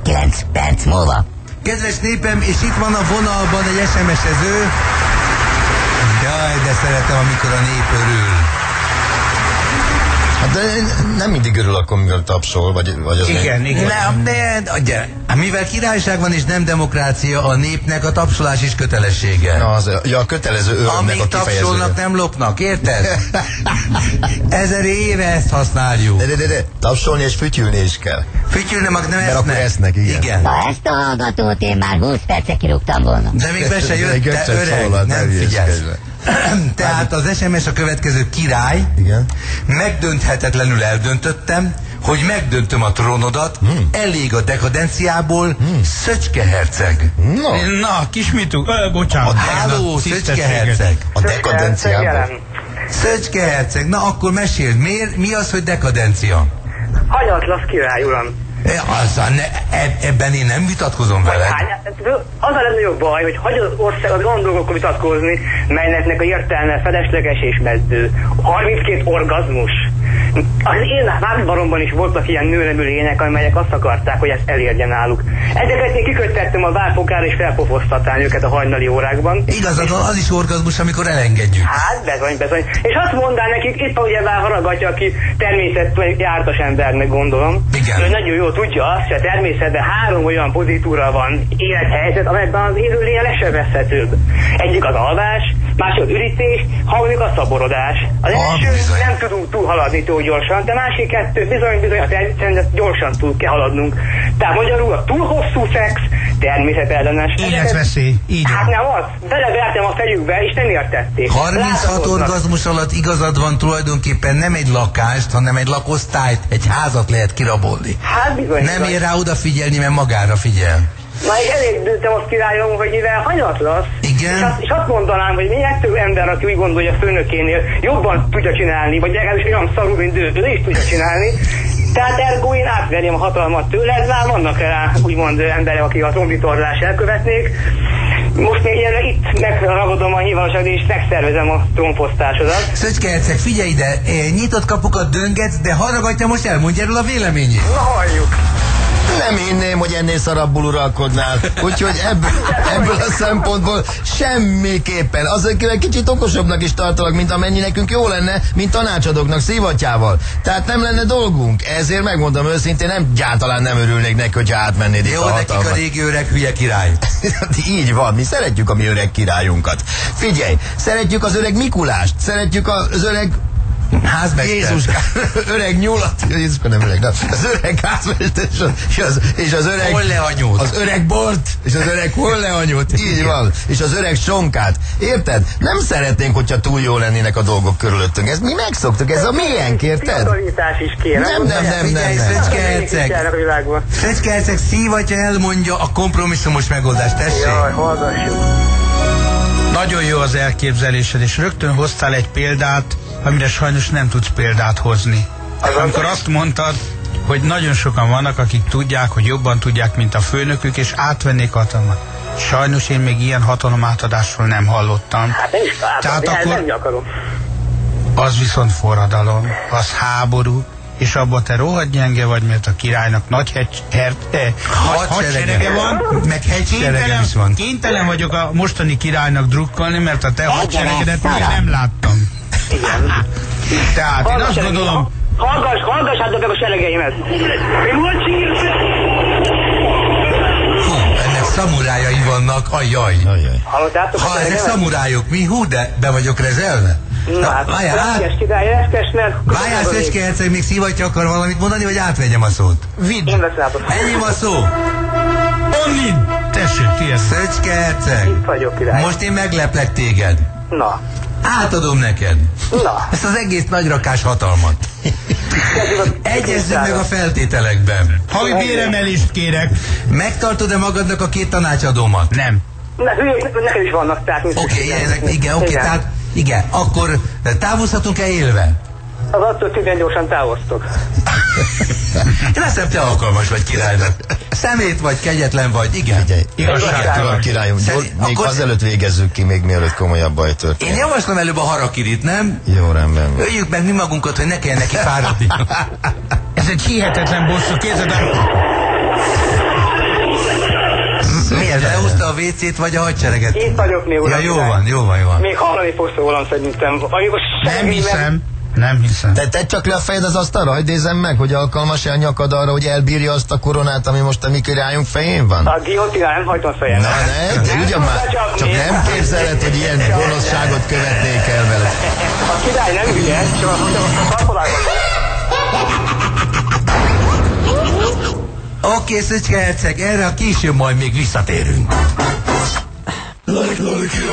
9 perc múlva. Kedves népem, és itt van a vonalban egy SMS-ező. Jaj, de szeretem, amikor a nép örül. Hát de nem mindig örül akkor, amikor tapsol, vagy az Igen. Mivel királyság van és nem demokrácia, a népnek a tapsolás is kötelessége. Na, a kötelező örömnek amíg a kifejezője. tapsolnak, nem lopnak, érted? 1000 éve ezt használjuk. De, tapsolni és fütyülni is kell. Fütyülni mag nem Mert esznek. akkor esznek, igen. Na ezt a hallgatót én már 20 perce kirúgtam volna. De még be se jött, te öreg, nem figyelsz. Tehát az SMS a következő: király, igen. Megdönthetetlenül eldöntöttem, hogy megdöntöm a trónodat, elég a dekadenciából, Szöcske herceg. Na, Kismitú, bocsánat. Háló, Szöcske herceg. A dekadenciából. Szöcske herceg, na akkor meséld, mi az, hogy dekadencia? Hanyatlasz király, uram. Ebben én nem vitatkozom veled. Az a legnagyobb baj, hogy hagy az ország az olyan dolgokkal vitatkozni, melynek a értelme felesleges és meddő. 32 orgazmus. Az én várbaromban is voltak ilyen nőnemű lények, amelyek azt akarták, hogy ezt elérje náluk. Ezeket én kiköttettem a várfokára, és felpofosztattam őket a hajnali órákban. Igazad, az is orgazmus, amikor elengedjük. Hát bezony. És azt mondná nekik, itt ugye Haragatya, aki természetben jártas embernek gondolom. Igen. Ő nagyon jól tudja azt, hogy a természetben 3 olyan pozitúra van, élethelyzet, amelyben az élőlény lesebezhetőbb. Egyik az alvás, másik az ürítés, harmadik a szaborodás. Az első nem tudunk túlhaladni túl gyorsan, de másik 2 bizony a természetben gyorsan túl kell haladnunk. Tehát magyarul a túl hosszú szex természetellenes. Életveszély, így van. Hát nem az, belevertem a fejükbe, és nem értették. 36 orgazmus alatt igazad van, tulajdonképpen nem egy lakást, hanem egy lakosztályt, egy házat lehet kirabolni. Hát bizony. Nem ér rá odafigyelni, mert magára figyel. Na, és elég dőltem azt királyom, hogy mivel hanyatlasz, Igen. és azt mondanám, hogy még legtöbb ember, aki úgy gondolja, a főnökénél jobban tudja csinálni, vagy legalábbis olyan szarú, mint ő is tudja csinálni. Tehát ergo én átverjem a hatalmat tőled, már vannak rá úgymond emberek, akik a trombitorlást elkövetnék. Most még ilyen itt megragadom a hivataloságot, és megszervezem a trónfosztásodat. Szöcske herceg, figyelj ide, nyitott kapukat döngetsz, de Haragatya most elmondja erről a véleményét. Na halljuk! Nem hinném, hogy ennél szarabbul uralkodnál. Úgyhogy ebből a szempontból semmiképpen. Azért egy kicsit okosabbnak is tartalak, mint amennyi nekünk jó lenne, mint tanácsadóknak szívatjával. Tehát nem lenne dolgunk. Ezért megmondom őszintén, egyáltalán nem örülnék neki, hogyha átmennéd itt Jó, a nekik hatalmat. a régi öreg hülye király. Így van, mi szeretjük a mi öreg királyunkat. Figyelj, szeretjük az öreg Mikulást, szeretjük az öreg Házmester. Jézus, öreg nyulat, Jézuska nem öreg, az öreg házmester és az öreg Holleanyót. az öreg bort, és az öreg holleanyót, így van, és az öreg sonkát. Érted? Nem szeretnénk, hogyha túl jó lennének a dolgok körülöttünk. Ezt mi megszoktuk, ez a miénk, érted? Fiatalítás is kéne. Nem. Szöcske herceg. Szöcske herceg szívatja elmondja a kompromisszumos megoldást, tessék. Jaj, hallgassuk. Nagyon jó az elképzelésed, és rögtön hoztál egy példát, amire sajnos nem tudsz példát hozni. Amikor azt mondtad, hogy nagyon sokan vannak, akik tudják, hogy jobban tudják, mint a főnökük, és átvennék hatalmat. Sajnos én még ilyen hatalomátadásról nem hallottam. Hát nem is Tehát akkor nem akarom. az viszont forradalom, az háború, és abban te rohadt gyenge vagy, mert a királynak nagy hadserege van, meg hegyserege is van. Kénytelen vagyok a mostani királynak drukkolni, mert a te hadseregedet még nem láttam. Igen. Tehát én azt gondolom... Hallgassátok meg a seregeimet! Hú, ennek szamurájai vannak, ajjaj. Hallottátok? Ha ezek szamurájok, mi? Hú, de be vagyok rezelve. Na hát, Várjál, Szöcske herceg, még szívatja akar valamit mondani, vagy átvegyem a szót? Vidd! Én veszem át a szót. Enyém a szó. Onnin! Tessék, tiéd. Szöcske herceg. Itt vagyok, király. Most én megleplek téged. Na. Átadom neked. Na. Ezt az egész nagyrakás hatalmat. Egyezzünk meg a feltételekben. Havi béremelést kérek. Megtartod-e magadnak a 2 tanácsadómat? Nem. Na, hülyék, neked is vannak, tehát... Oké, tehát igen, akkor távozhatunk-e élve? Az attól tűnően gyorsan távoztok. Én azt hiszem, te alkalmas vagy királynak. Szemét vagy, kegyetlen vagy, igen. Igazságtalan királyunk. Még akkor- azelőtt végezzük ki, még mielőtt komolyabb baj Én történik. javaslom előbb a harakirit, nem? Jó, rendben. Öljük meg mi magunkat, hogy ne kelljen neki fáradni. Ez egy hihetetlen bosszú, képzeld el. WC-t vagy a hadsereget? Itt vagyok még, uram. Ja, jó van. Még hallani fogsz rólam szerintem. Amikor Nem hiszem. Te tedd csak le a fejed az asztalra, hagyd nézzem meg, hogy alkalmas-e a nyakad arra, hogy elbírja azt a koronát, ami most a mi királyunk fején van? A guillotine nem hagytam fejem. Na ne, de ugyan már, csak nem képzeled, hogy ilyen gonoszságot követnék el vele. A király nem ügyes, csak a szarkolákban. Oké, Szöcske herceg, erre a később majd még visszatérünk.